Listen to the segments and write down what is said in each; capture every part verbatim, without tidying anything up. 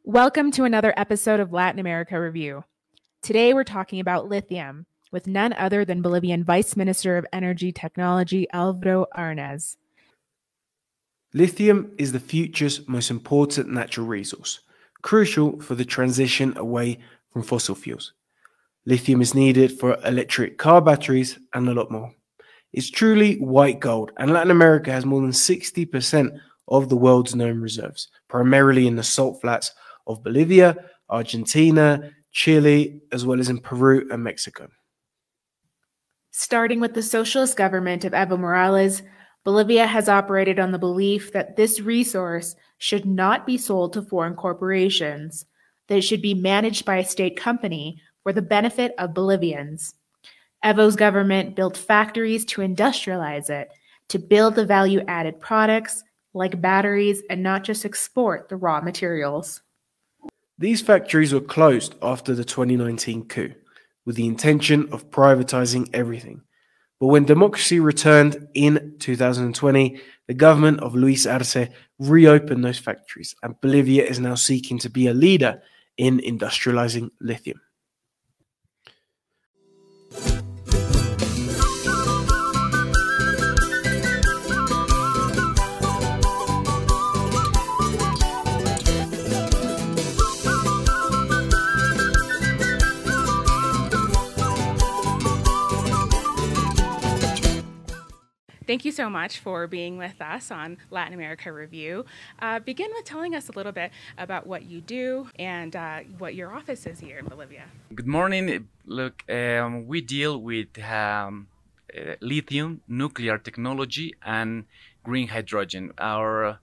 Welcome to another episode of Latin America Review. Today we're talking about lithium with none other than Bolivian Vice Minister of Energy Technology Alvaro Arnaz. Lithium is the future's most important natural resource, crucial for the transition away from fossil fuels. Lithium is needed for electric car batteries and a lot more. It's truly white gold, and Latin America has more than sixty percent of the world's known reserves, primarily in the salt flats of Bolivia, Argentina, Chile, as well as in Peru and Mexico. Starting with the socialist government of Evo Morales, Bolivia has operated on the belief that this resource should not be sold to foreign corporations, that it should be managed by a state company for the benefit of Bolivians. Evo's government built factories to industrialize it, to build the value-added products like batteries and not just export the raw materials. These factories were closed after the twenty nineteen coup, with the intention of privatizing everything. But when democracy returned in two thousand twenty, the government of Luis Arce reopened those factories, and Bolivia is now seeking to be a leader in industrializing lithium. Thank you so much for being with us on Latin America Review. Uh, begin with telling us a little bit about what you do and uh, what your office is here in Bolivia. Good morning. Look, um, we deal with um, uh, lithium, nuclear technology, and green hydrogen. Our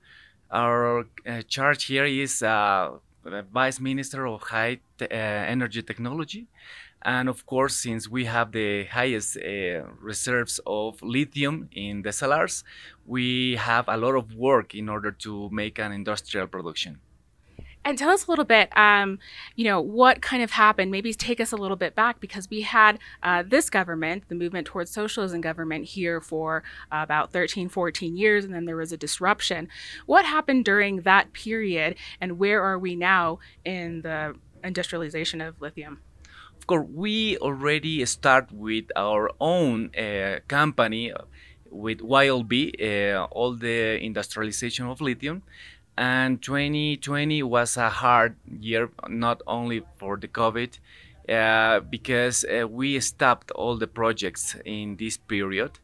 our uh, charge here is uh, Vice Minister of High te- uh, Energy Technology. And of course, since we have the highest uh, reserves of lithium in the salars, we have a lot of work in order to make an industrial production. And tell us a little bit, um, you know, what kind of happened. Maybe take us a little bit back, because we had uh, this government, the movement towards socialism government, here for uh, about thirteen, fourteen years, and then there was a disruption. What happened during that period, and where are we now in the industrialization of lithium? Of course, we already start with our own uh, company, uh, with Y L B, uh, all the industrialization of lithium. And twenty twenty was a hard year, not only for the COVID, uh, because uh, we stopped all the projects in this period,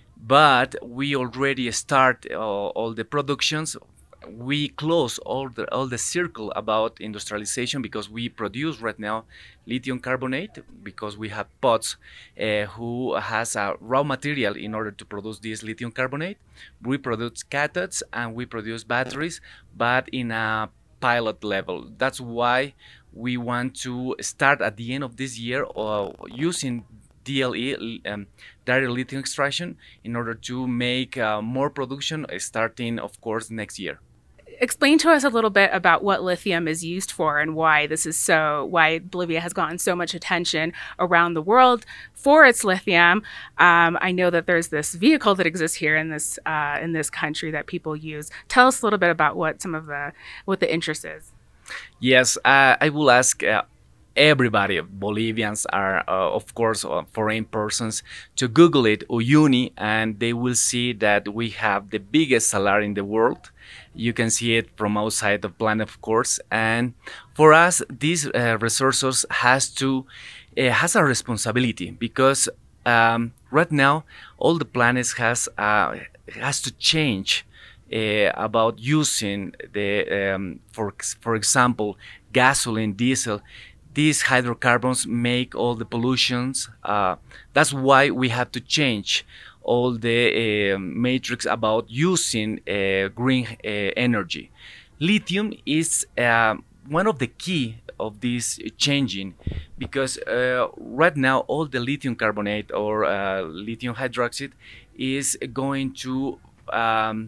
but we already start uh, all the productions. We close all the all the circle about industrialization, because we produce right now lithium carbonate, because we have pots uh, who has a raw material in order to produce this lithium carbonate. We produce cathodes and we produce batteries, but in a pilot level. That's why we want to start at the end of this year uh, using D L E, um, direct lithium extraction, in order to make uh, more production uh, starting, of course, next year. Explain to us a little bit about what lithium is used for and why this is so, why Bolivia has gotten so much attention around the world for its lithium. Um, I know that there's this vehicle that exists here in this uh, in this country that people use. Tell us a little bit about what some of the what the interest is. Yes, uh, I will ask uh, everybody, Bolivians are, uh, of course, uh, foreign persons, to Google it, Uyuni, and they will see that we have the biggest salar in the world. You can see it from outside the planet, of course. And for us, these uh, resources has to uh, has a responsibility, because um, right now all the planets has uh, has to change uh, about using the um, for for example gasoline, diesel. These hydrocarbons make all the pollutions. Uh, that's why we have to change all the uh, matrix about using uh, green uh, energy. Lithium is uh, one of the key of this changing, because uh, right now all the lithium carbonate or uh, lithium hydroxide is going to um,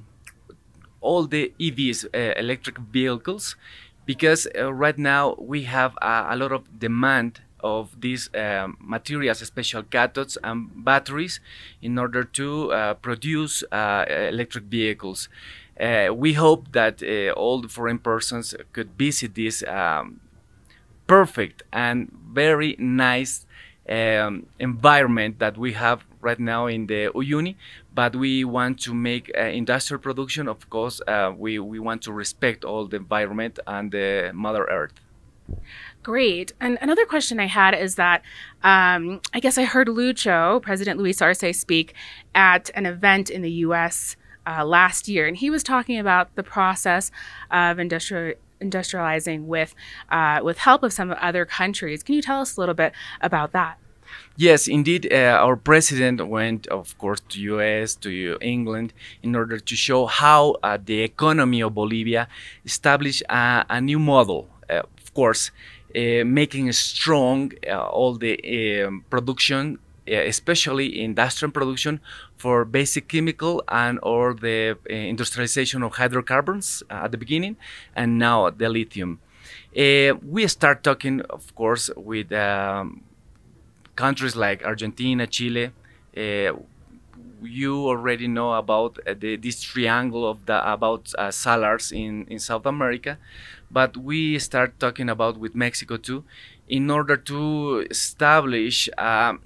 all the E Vs, uh, electric vehicles, because uh, right now we have a, a lot of demand of these um, materials, special cathodes and batteries, in order to uh, produce uh, electric vehicles. Uh, we hope that uh, all the foreign persons could visit this um, perfect and very nice um, environment that we have right now in the Uyuni, but we want to make uh, industrial production. Of course, uh, we, we want to respect all the environment and the Mother Earth. Great. And another question I had is that um, I guess I heard Lucho, President Luis Arce, speak at an event in the U S uh, last year, and he was talking about the process of industrial industrializing with uh, with help of some other countries. Can you tell us a little bit about that? Yes, indeed. Uh, our president went, of course, to U S, to England, in order to show how uh, the economy of Bolivia established a, a new model. Uh, of course, uh, making strong uh, all the um, production, uh, especially industrial production for basic chemical and or the uh, industrialization of hydrocarbons uh, at the beginning, and now the lithium. Uh, we start talking, of course, with um, countries like Argentina, Chile. Uh, you already know about uh, the, this triangle of the about uh, salars in, in South America, but we start talking about with Mexico too, in order to establish uh,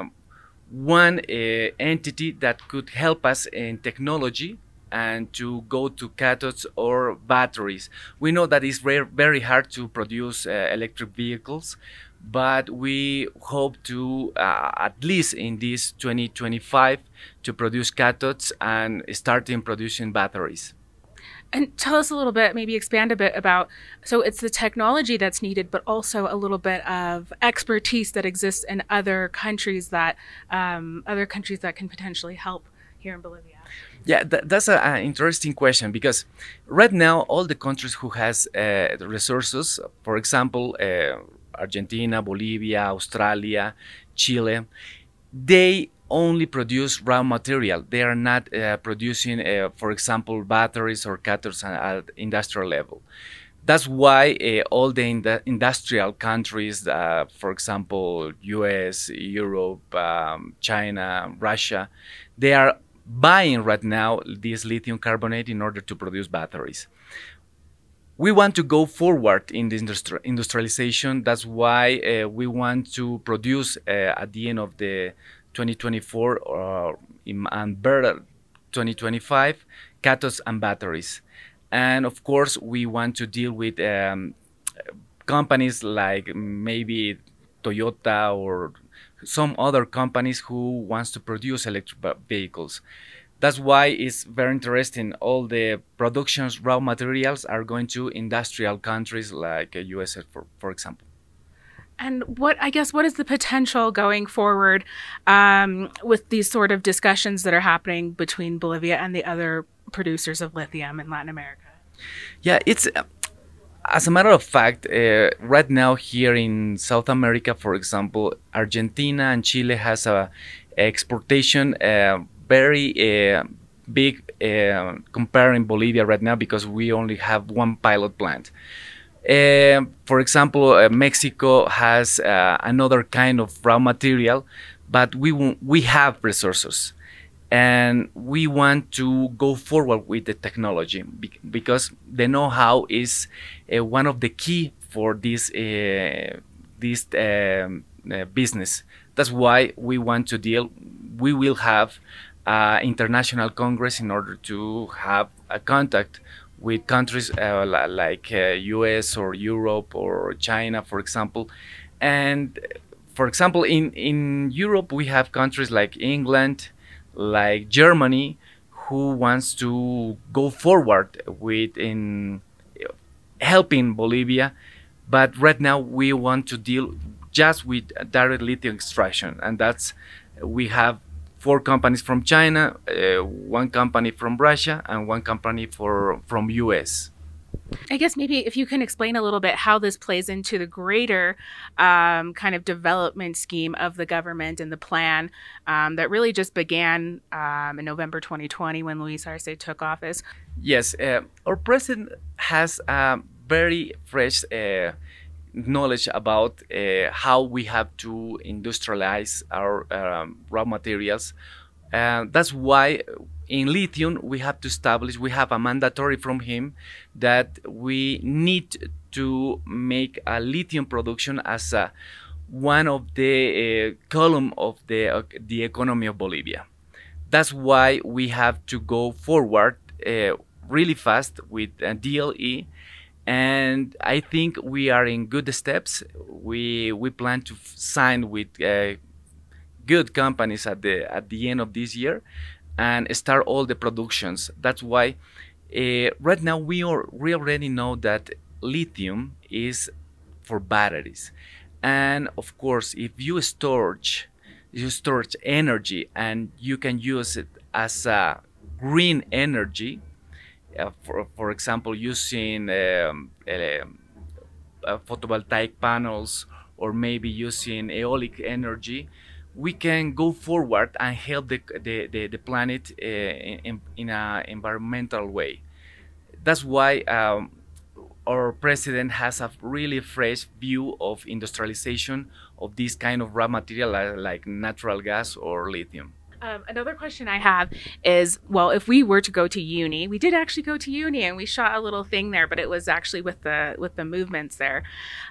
one uh, entity that could help us in technology and to go to cathodes or batteries. We know that it's very, very hard to produce uh, electric vehicles, but we hope to, uh, at least in this twenty twenty-five, to produce cathodes and starting producing batteries. And tell us a little bit, maybe expand a bit about, so it's the technology that's needed, but also a little bit of expertise that exists in other countries that, um, other countries that can potentially help here in Bolivia. Yeah, th- that's an interesting question, because right now all the countries who has uh, resources, for example, uh, Argentina, Bolivia, Australia, Chile, they only produce raw material. They are not uh, producing, uh, for example, batteries or cathodes at industrial level. That's why uh, all the ind- industrial countries, uh, for example, U S, Europe, um, China, Russia, they are buying right now this lithium carbonate in order to produce batteries. We want to go forward in the industri- industrialization. That's why uh, we want to produce uh, at the end of the twenty twenty-four or in, and better twenty twenty-five cathodes and batteries. And of course, we want to deal with um, companies like maybe Toyota or some other companies who wants to produce electric vehicles. That's why it's very interesting. All the productions, raw materials are going to industrial countries like U S A, for, for example. And what, I guess, what is the potential going forward um, with these sort of discussions that are happening between Bolivia and the other producers of lithium in Latin America? Yeah, it's, uh, as a matter of fact, uh, right now here in South America, for example, Argentina and Chile has a exportation uh, very uh, big uh, comparing Bolivia right now, because we only have one pilot plant. Uh, for example, uh, Mexico has uh, another kind of raw material, but we w- we have resources, and we want to go forward with the technology be- because the know-how is uh, one of the key for this uh, this um, uh, business. That's why we want to deal. We will have uh, international congress in order to have a contact with countries uh, like uh, U S or Europe or China, for example. And for example, in, in Europe, we have countries like England, like Germany, who wants to go forward with in helping Bolivia. But right now we want to deal just with direct lithium extraction. And that's, we have four companies from China, uh, one company from Russia, and one company for from U S. I guess maybe if you can explain a little bit how this plays into the greater um, kind of development scheme of the government and the plan um, that really just began um, in November twenty twenty when Luis Arce took office. Yes, uh, our president has a very fresh uh, knowledge about uh, how we have to industrialize our um, raw materials. Uh, that's why in lithium, we have to establish, we have a mandatory from him that we need to make a lithium production as a, one of the uh, column of the, uh, the economy of Bolivia. That's why we have to go forward uh, really fast with uh, D L E, and I think we are in good steps. We we plan to f- sign with uh, good companies at the at the end of this year and start all the productions. That's why uh, right now we are we already know that lithium is for batteries, and of course, if you storage you store energy and you can use it as a green energy, uh, for for example, using um, uh, uh, photovoltaic panels or maybe using aeolic energy, we can go forward and help the the, the, the planet uh, in, in an environmental way. That's why um, our president has a really fresh view of industrialization of this kind of raw material like, like natural gas or lithium. Um, another question I have is, well, if we were to go to uni, we did actually go to uni and we shot a little thing there, but it was actually with the with the movements there.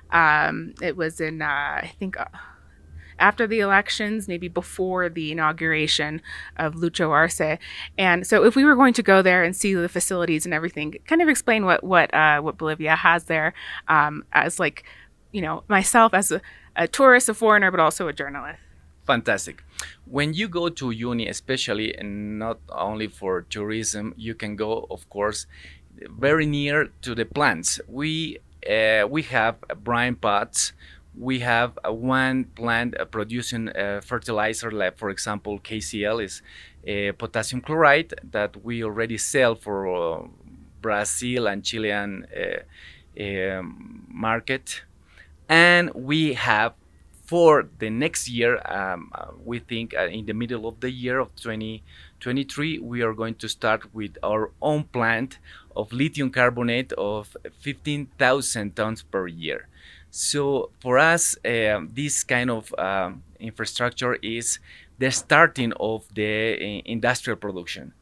Um, it was in, uh, I think, uh, after the elections, maybe before the inauguration of Lucho Arce. And so if we were going to go there and see the facilities and everything, kind of explain what what uh, what Bolivia has there, um, as like, you know, myself as a, a tourist, a foreigner, but also a journalist. Fantastic. When you go to uni, especially, and not only for tourism, you can go, of course, very near to the plants. We uh, we have brine pots. We have uh, one plant uh, producing uh, fertilizer, like for example, K C L is uh, potassium chloride that we already sell for uh, Brazil and Chilean uh, um, market. And we have for the next year, um, uh, we think uh, in the middle of the year of twenty twenty-three, we are going to start with our own plant of lithium carbonate of fifteen thousand tons per year. So for us, uh, this kind of um, infrastructure is the starting of the uh, industrial production.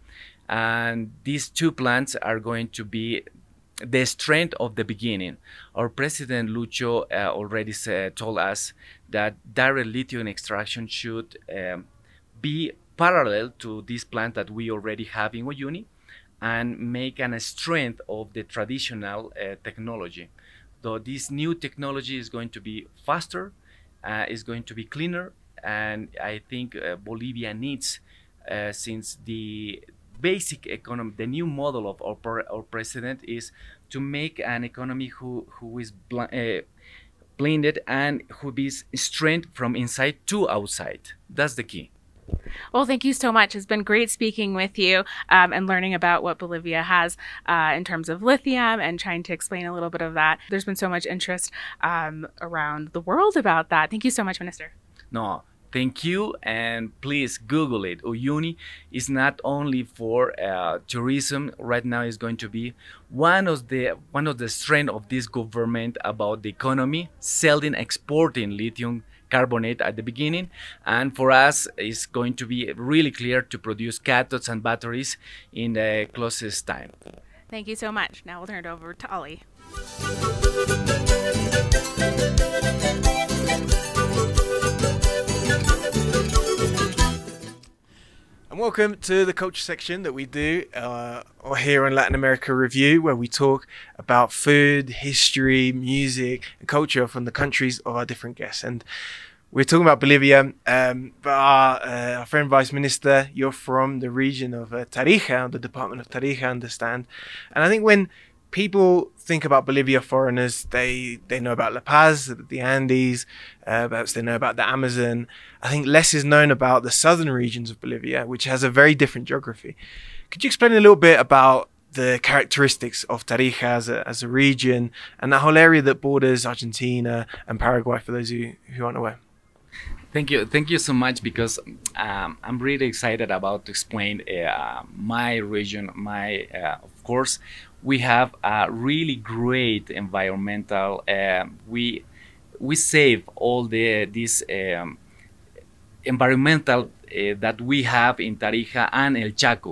And these two plants are going to be the strength of the beginning. Our president Lucho uh, already said, told us that direct lithium extraction should um, be parallel to this plant that we already have in Uyuni and make an, a strength of the traditional uh, technology. Though this new technology is going to be faster, uh, is going to be cleaner, and I think uh, Bolivia needs, uh, since the basic economy, the new model of our, our president is to make an economy who who is bl- uh, blended and who is strength from inside to outside. That's the key. Well, thank you so much. It's been great speaking with you um, and learning about what Bolivia has uh, in terms of lithium and trying to explain a little bit of that. There's been so much interest um, around the world about that. Thank you so much, Minister. No, thank you, and please Google it. Uyuni is not only for uh, tourism. Right now, is going to be one of the one of the strength of this government about the economy, selling, exporting lithium carbonate at the beginning, and for us it's going to be really clear to produce cathodes and batteries in the closest time. Thank you so much. Now we'll turn it over to Ollie. And welcome to the culture section that we do uh, here on Latin America Review, where we talk about food, history, music, and culture from the countries of our different guests. And we're talking about Bolivia, um, but our, uh, our friend Vice Minister, you're from the region of uh, Tarija, the department of Tarija, I understand. And I think when people think about Bolivia, foreigners, they, they know about La Paz, the Andes, uh, perhaps they know about the Amazon. I think less is known about the southern regions of Bolivia, which has a very different geography. Could you explain a little bit about the characteristics of Tarija as a, as a region and that whole area that borders Argentina and Paraguay, for those who, who aren't aware? Thank you, thank you so much, because um, I'm really excited about to explain uh, my region. My, uh, of course, we have a really great environmental. Uh, we we save all the this um, environmental uh, that we have in Tarija and El Chaco.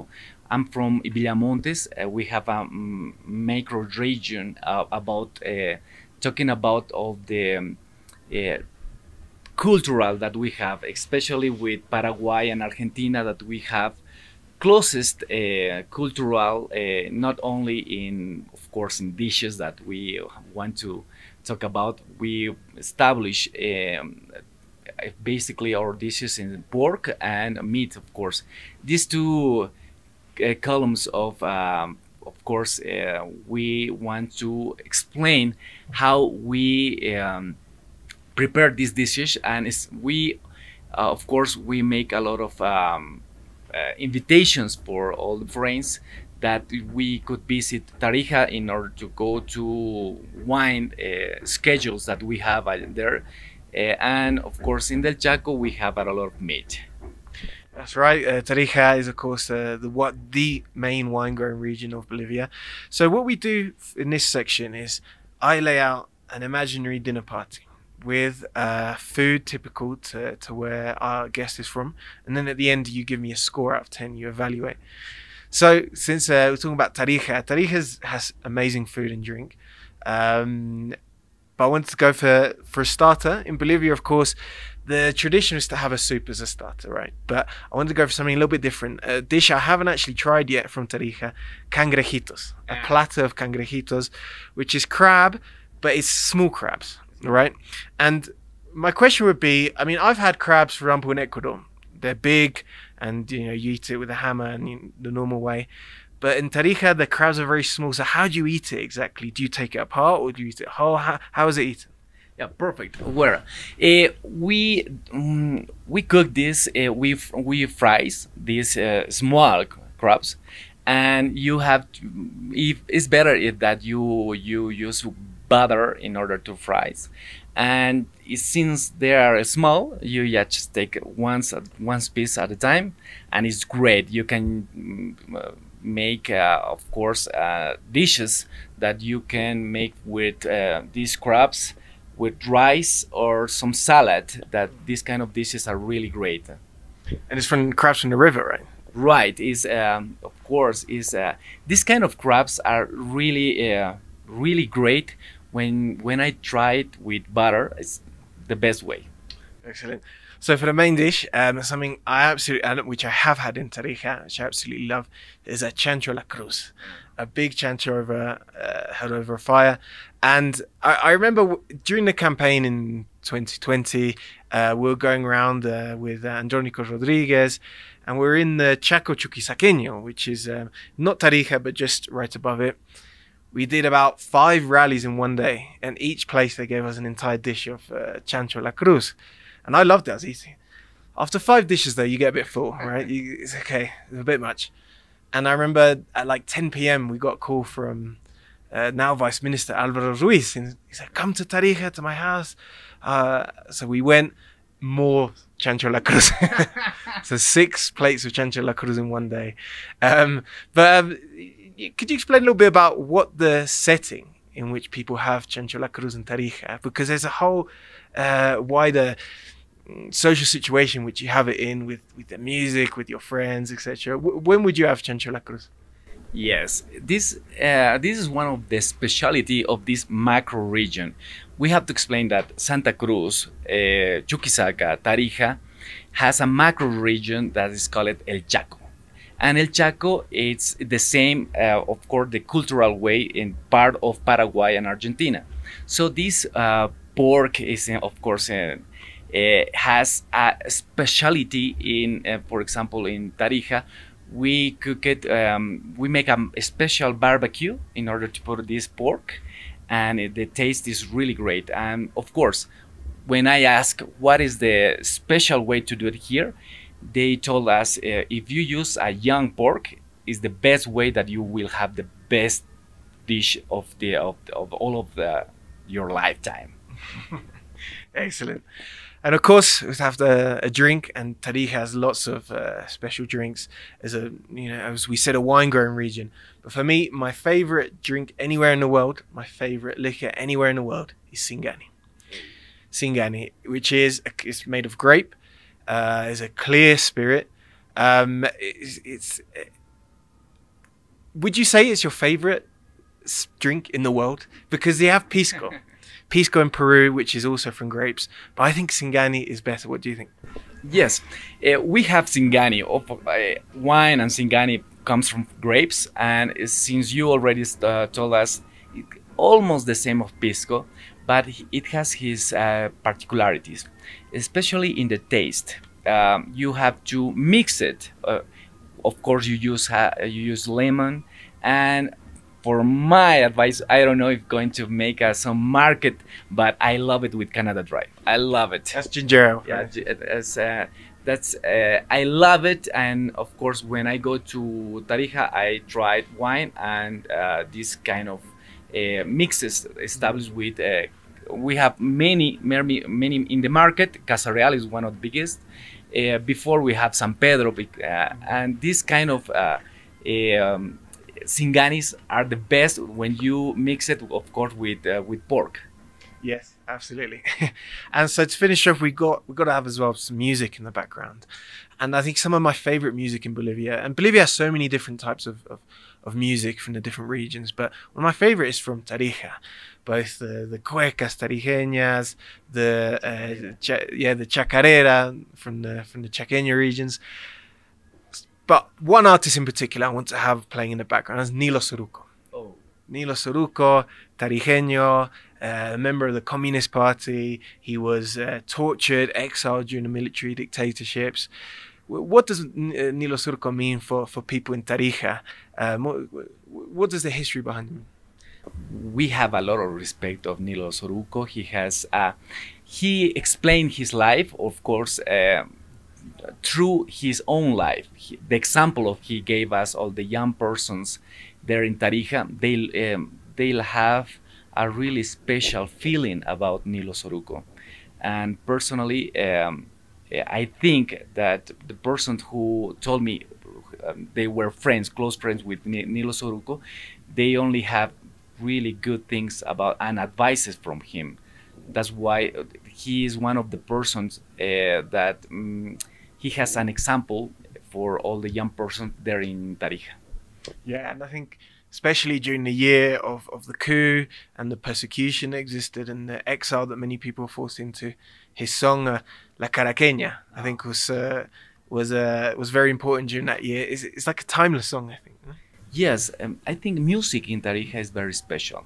I'm from Villamontes. Uh, we have a um, macro region uh, about uh, talking about all the um, uh, cultural that we have, especially with Paraguay and Argentina, that we have closest uh, cultural, uh, not only in, of course, in dishes that we want to talk about. We establish um, basically our dishes in pork and meat, of course. These two uh, columns of um, of course uh, we want to explain how we um, prepare these dishes, and it's, we uh, of course we make a lot of um, uh, invitations for all the friends that we could visit Tarija in order to go to wine uh, schedules that we have uh, there. Uh, and of course, in Del Chaco, we have a lot of meat. That's right. Uh, Tarija is, of course, uh, the what the main wine growing region of Bolivia. So what we do in this section is I lay out an imaginary dinner party with uh, food typical to, to where our guest is from, and then at the end you give me a score out of ten. You evaluate. So since uh, we're talking about Tarija, Tarija has, has amazing food and drink. Um, but I wanted to go for, for a starter. In Bolivia, of course, the tradition is to have a soup as a starter, right? But I wanted to go for something a little bit different. A dish I haven't actually tried yet from Tarija, cangrejitos. A platter of cangrejitos, which is crab, but it's small crabs, right? And my question would be, I mean, I've had crabs, for example, in Ecuador. They're big, and you know you eat it with a hammer and you, the normal way. But in Tarija, the crabs are very small. So how do you eat it exactly? Do you take it apart or do you eat it whole? How, how is it eaten? Yeah, perfect. Well, uh, we um, we cook this. Uh, we we fries these uh, small crabs, and you have to, if it's better if that you you use butter in order to fries. And since they are small, you just take once one piece at a time, and it's great. You can uh, make, uh, of course, uh, dishes that you can make with uh, these crabs, with rice or some salad. That these kind of dishes are really great. And it's from crabs from the river, right? Right. Is um, of course is uh, these kind of crabs are really uh, really great. When when I try it with butter, it's the best way. Excellent. So for the main dish, um, something I absolutely, which I have had in Tarija, which I absolutely love, is a chancho la cruz, a big chancho over uh, held over a fire. And I, I remember w- during the campaign in twenty twenty, uh, we were going around uh, with uh, Andrónico Rodriguez, and we were in the Chaco Chuquisaqueño, which is um, not Tarija, but just right above it. We did about five rallies in one day, and each place they gave us an entire dish of uh, chancho la cruz, and I loved it. I was eating. After five dishes, though, you get a bit full, right? You, it's okay, it's a bit much. And I remember at like ten p.m. we got a call from uh, now Vice Minister Álvaro Ruiz, and he said, "Come to Tarija, to my house." Uh, so we went. More chancho la cruz. So six plates of chancho la cruz in one day. Um, but um, could you explain a little bit about what the setting in which people have chancho la cruz in Tarija? Because there's a whole uh, wider social situation which you have it in with, with the music, with your friends, et cetera. W- when would you have chancho la cruz? Yes, this uh, this is one of the speciality of this macro region. We have to explain that Santa Cruz, uh, Chuquisaca, Tarija, has a macro region that is called El Chaco. And El Chaco, it's the same, uh, of course, the cultural way in part of Paraguay and Argentina. So this uh, pork is, uh, of course, uh, uh, has a speciality in, uh, for example, in Tarija, we cook it, um, we make a, a special barbecue in order to put this pork, and it, the taste is really great. And of course, when I ask what is the special way to do it here, they told us uh, if you use a young pork, is the best way that you will have the best dish of the of, of all of the your lifetime. Excellent. And of course, we have the, a drink, and Tarija has lots of uh, special drinks. As a, you know, as we said, a wine growing region. But for me, my favorite drink anywhere in the world, my favorite liquor anywhere in the world, is Singani. Singani, which is it's made of grape, uh, is a clear spirit. Um, it's, it's would you say it's your favorite s- drink in the world? Because they have pisco. Pisco in Peru, which is also from grapes. But I think Singani is better. What do you think? Yes, uh, we have Singani. Of- uh, wine and Singani comes from grapes, and uh, since you already uh, told us, it, almost the same of Pisco, but it has his uh, particularities, especially in the taste. Um, you have to mix it. Uh, of course, you use ha- you use lemon, and for my advice, I don't know if going to make us some market, but I love it with Canada Dry. I love it. That's ginger ale. Yeah, gi- it's, uh, that's uh, I love it, and of course, when I go to Tarija, I tried wine and uh, this kind of uh, mixes established with. Uh, we have many, many, many in the market. Casa Real is one of the biggest. Uh, before we have San Pedro, bec- uh, and this kind of uh, um, Singanis are the best when you mix it, of course, with uh, with pork. Yes, absolutely. And so to finish off, we got we got to have as well some music in the background, and I think some of my favorite music in Bolivia. And Bolivia has so many different types of of, of music from the different regions, but one of my favorite is from Tarija, both the the cuecas tarijeñas, the uh, cha- yeah the chacarera from the from the Chaqueña regions. But one artist in particular I want to have playing in the background is Nilo Soruco. Oh. Nilo Soruco, Tarijeño, uh, a member of the Communist Party. He was uh, tortured, exiled during the military dictatorships. W- What does N- uh, Nilo Soruco mean for, for people in Tarija? Um, what, what is the history behind him? We have a lot of respect of Nilo Soruco. He has uh, he explained his life, of course, uh, through his own life. He, the example of he gave us all the young persons there in Tarija, they'll um, they'll have a really special feeling about Nilo Soruco. And personally, um, I think that the person who told me um, they were friends, close friends with Ni- Nilo Soruco, they only have really good things about and advices from him. That's why uh, he is one of the persons uh, that um, he has an example for all the young persons there in Tarija. Yeah, and I think especially during the year of, of the coup and the persecution that existed and the exile that many people were forced into, his song uh, La Caraqueña, I think was uh, was uh, was very important during that year. It's, it's like a timeless song, I think. Yes, um, I think music in Tarija is very special.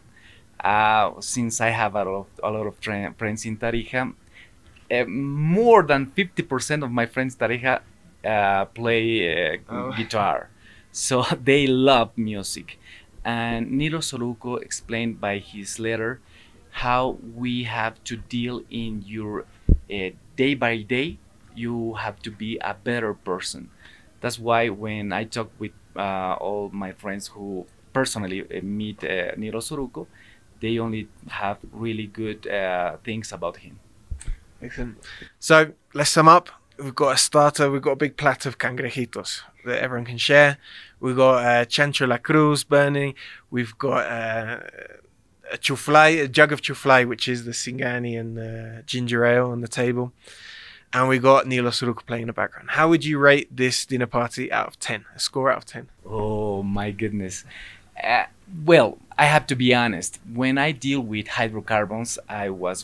Uh, since I have a lot of, a lot of tra- friends in Tarija, uh, more than fifty percent of my friends in Tarija uh, play uh, Oh. guitar. So they love music. And Nilo Soruco explained by his letter how we have to deal in your uh, day by day. You have to be a better person. That's why when I talk with uh, all my friends who personally uh, meet uh, Nilo Soruco, they only have really good uh, things about him. Excellent. So let's sum up. We've got a starter. We've got a big platter of cangrejitos that everyone can share. We've got uh, chancho la cruz burning. We've got uh, a chuflay, a jug of chuflay, which is the Singani and the ginger ale on the table. And we got Nilo Soruco playing in the background. How would you rate this dinner party out of ten? A score out of ten? Oh my goodness. Uh, well, I have to be honest. When I deal with hydrocarbons, I was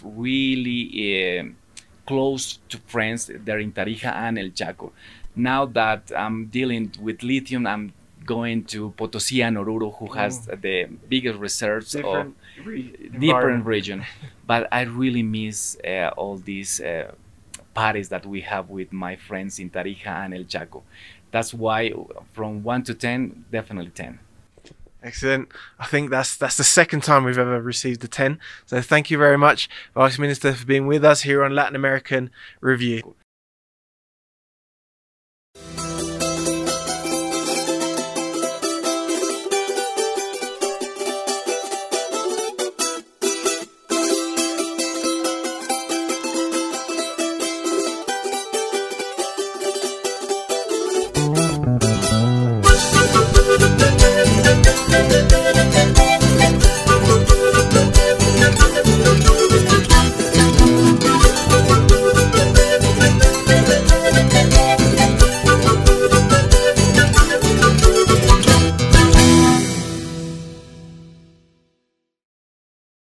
really um close to friends there in Tarija and El Chaco. Now that I'm dealing with lithium, I'm going to Potosi and Oruro, who has the biggest reserves of different region. But I really miss uh, all these uh, parties that we have with my friends in Tarija and El Chaco. That's why from one to ten, definitely ten. Excellent. I think that's that's the second time we've ever received a ten. So thank you very much, Vice Minister, for being with us here on Latin American Review.